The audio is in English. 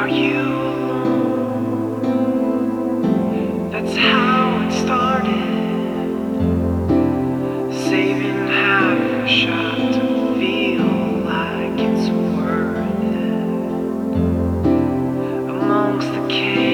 Are you alone? That's how it started. Saving half a shot to feel like it's worth it. Amongst the